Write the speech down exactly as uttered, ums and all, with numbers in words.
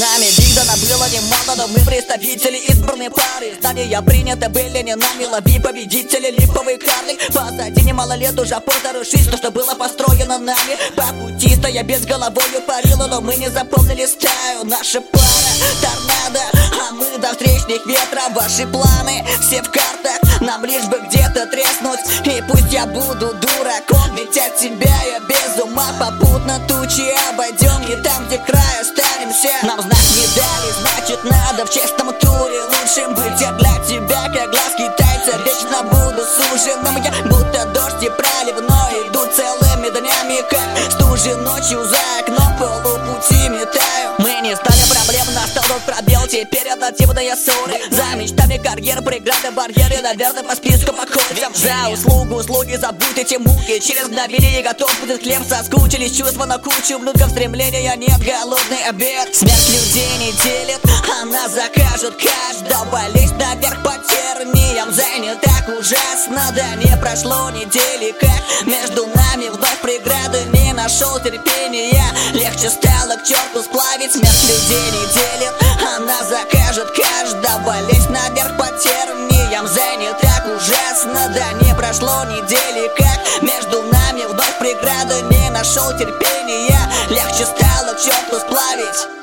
Нами видано было немало, но мы представители избранной пары. Здания приняты были не нами, лови победители, липовый карлик. Позади немало лет уже поздно рушить то, что было построено нами. По пути стоя без головою парила, но мы не запомнили стаю. Наша пара торнадо, а мы до встречных ветров. Ваши планы все в картах, нам лишь бы где-то треснуть. И пусть я буду дураком, ведь от тебя я без ума. Попутно тучи обойдем, и там, где край останемся. Нам знак не дали, значит надо в честном туре лучшим быть. Я для тебя, как глаз китайца, вечно буду суженым. Я будто дождь и проливной, иду целыми днями, как стужи ночью за окном, полупути метаю. Мы не стали проблем, настал тот пробел, теперь альтернативные ссоры. За мечтами карьер, преграды, барьеры, наверное, по списку подходим. За услугу, услуги, забудь эти муки, через мгновение готов будет хлеб. Соскучились чувства на кучу внутреннего стремления, нет, голодный обед. Смерть людей не делит, она закажет каждого. Лезть наверх по терниям, за не так ужасно. Да не прошло недели, как между нами вновь преграды. Не нашел терпения, легче стало к черту сплавить. Смерть людей не делит, она закажет каждого. Лезть наверх по терниям, за не так ужасно. Да не прошло недели, как между нами вновь преграды. Не нашел терпения, легче стало к черту сплавить.